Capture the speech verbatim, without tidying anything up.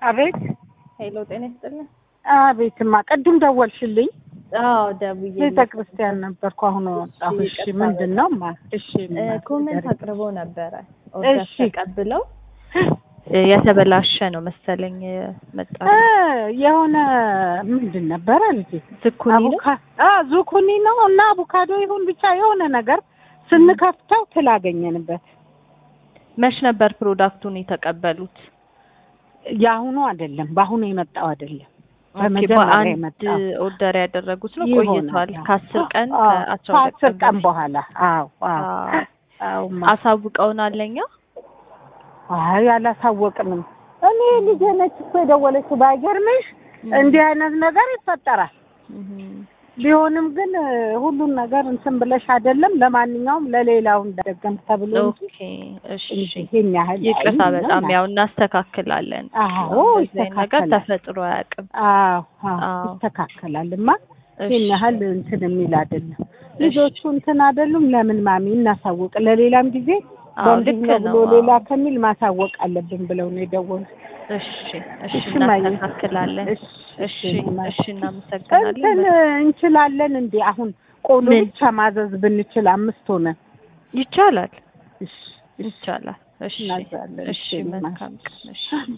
አቤት ሄሎ ጤና ይስጥልኝ። አቤትማ ቅድም ደወልሽልኝ? አዎ ደውዬ ቤተክርስቲያን ነበርኩ አሁን ወጣሁ። እሺ ምንድነው? ማ እሺ ኮሜንት አቅርቦ ነበረ። ኦርደር ተቀብለው የተበላሸ ነው መሰለኝ መጣ የሆነ ምንድን ነበር ልጅ ዝኩኒ ነው አ ዝኩኒ ነው እና አቮካዶ ይሁን ብቻ የሆነ ነገር ስንከፍተው ትላገኘንበት። መች ነበር ፕሮዳክቱን የተቀበሉት? ያሁኑ አይደለም፣ ባሁኑ የመጣው አይደለም። በመጀመሪያ የመጣው ኦርደር ያደረጉት ነው። ቆይቷል ከአስር ቀን ከአስራ ሁለት ከአስር ቀን በኋላ። አዎ አዎ አሳውቀውናል ለኛ። አይ አላሳወቅንም። እኔ ልጄ ነች እኮ የደወለችው። ባይገርምሽ እንዲህ አይነት ነገር ይፈጠራል። ቢሆንም ግን ሁሉን ነገር እንትን ብለሽ አይደለም። ለማንኛውም ለሌላው እንደደገም ተብሎ ኦኬ እሺ ይቅርታ በጣም ያው እናስተካክላለን። አዎ ነገር ተፈጥሮ አያውቅም። አዎ አዎ ይስተካከላልማ። ይሄን ያህል እንትን የሚል አይደለም። ልጆቹ እንትን አይደሉም። ለምን ማሚ እናሳውቅ ለሌላም ጊዜ በእንዲህ ሌላ ከሚል ማሳወቅ አለብን ብለው ነው የደወሉት። እሺ እሺ እናስተካክላለን። እሺ እሺ እናመሰግናለን። እንችላለን እንዴ አሁን ቆሎ ብቻ ማዘዝ ብንችል አምስት ሆነ ይቻላል? እሺ ይቻላል። እሺ እሺ መልካም ቀን። እሺ